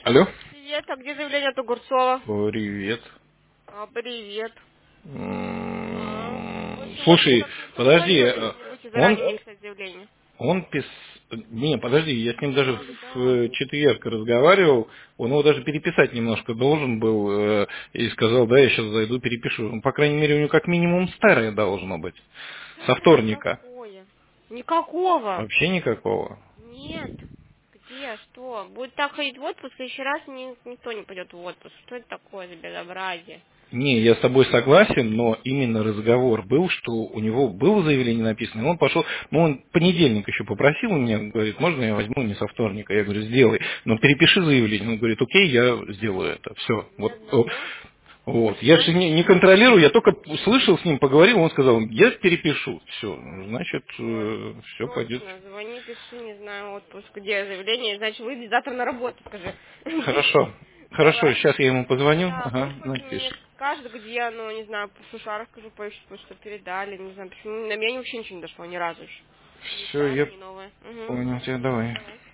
Алло? Привет, а где заявление от Огурцова? Привет. Привет. В общем, вот мне Слушай, как никто не подожди, говорил, если вы не будете он, заранее мне писать заявление. он пис... Не, подожди, я с ним даже Когда? в четверг разговаривал, он его даже переписать немножко должен был, и сказал, да, я сейчас зайду, перепишу. Ну, по крайней мере, у него как минимум старое должно быть, со Старое вторника. какое? Никакого. Вообще никакого. Нет. Где? Что? Будет так ходить в отпуск, в следующий раз никто не пойдет в отпуск. Что это такое за безобразие? Не, я с тобой согласен, но именно разговор был, что у него было заявление написано, и он пошел, ну он понедельник еще попросил у меня, говорит, можно я возьму не со вторника, я говорю, сделай, но перепиши заявление, он говорит, окей, я сделаю это, все, Ни вот, одного? вот, я же Что? не контролирую, я только услышал с ним, поговорил, он сказал, я перепишу, все, значит, Ой, все пойдет. срочно, звони, пиши, не знаю, отпуск, где заявление, значит, выйди завтра на работу, скажи. Хорошо, хорошо, Давай. сейчас я ему позвоню, Да, ага, пусть мне напишет. скажет, где, ну, не знаю, по Сушару скажу, поищет, что передали, не знаю, почему, на меня вообще ничего не дошло, ни разу еще. Ни Все, старое, я ни новое. Угу. понял тебя, давай. Давай.